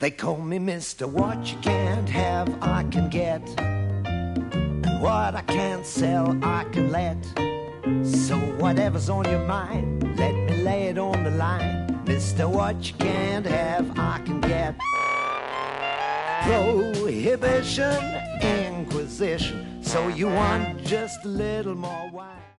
They call me Mr. What you can't have, I can get. And what I can't sell, I can let. So whatever's on your mind, let me lay it on the line. Mr. What you can't have, I can get. Prohibition, inquisition. So you want just a little more wine?